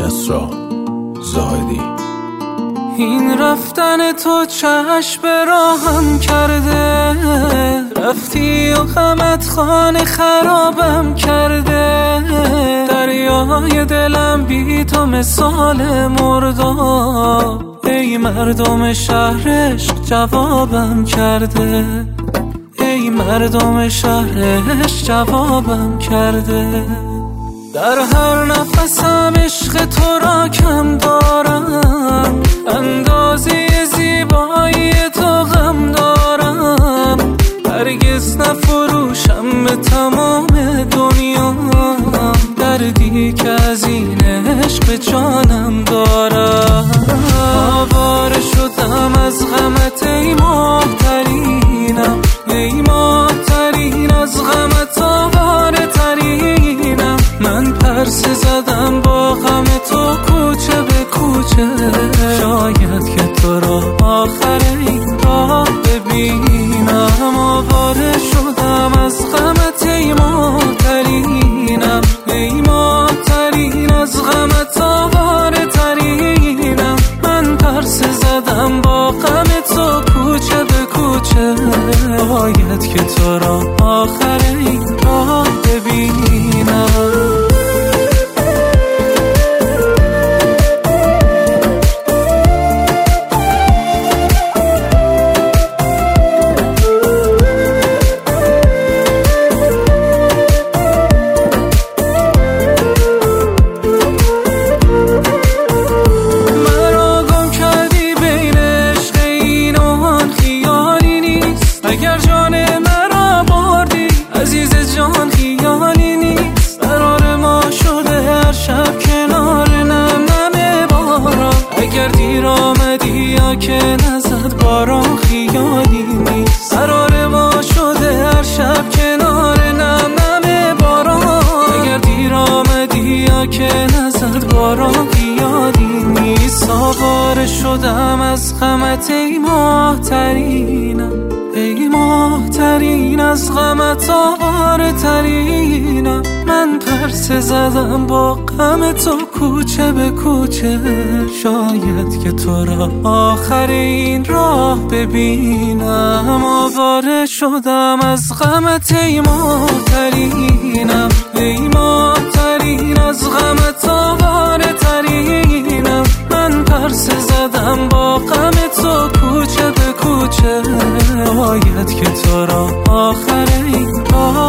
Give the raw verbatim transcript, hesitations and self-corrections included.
اسرا زاهدی. این رفتن تو چشم راهم کرده، رفتی و غمت خانه خرابم کرده. دریای دلم بی تو مثال مرداب، ای مردم شهرش جوابم کرده. ای مردم شهرش جوابم کرده. در هر نفسم عشق تو را کم دارم، اندازه زیبایی تو غم دارم. هرگز نفروشم به تمام دنیا، دردی که از این عشق به جانم دارم. آواره شدم از غمت ای محترینم، ای محترین از غمت آواره ترینم. من پرسه زدم با غم تو کوچه به کوچه، شاید که تو را آخر این راه ببینم. آواره شدم از غمت ای محترینم، ای محترین از غمت آواره ترینم. من پرسه زدم با غم تو کوچه به کوچه، باید که تو را آخر این راه ببینم. اگر جان مرا بردی عزیز جان خیالی نیست. قرار ما شده هر شب کنار نم نم باران. اگر دیر آمدی یا که نزد باران خیالی نیست. قرار ما شده هر شب کنار نم نم باران. اگر دیر آمدی یا که نزد باران خیالی نیست. آواره شدم از غمت ای محترینم، ای محترین از غمت آواره ترینم. من پرسه زدم با غم تو کوچه به کوچه، شاید که تو را آخر این راه ببینم. آواره شدم از غمت ای محترینم، ای محترین از غمت آواره ترینم. من پرسه زدم با غم تو کوچه به کوچه، باید که تو را آخر این راه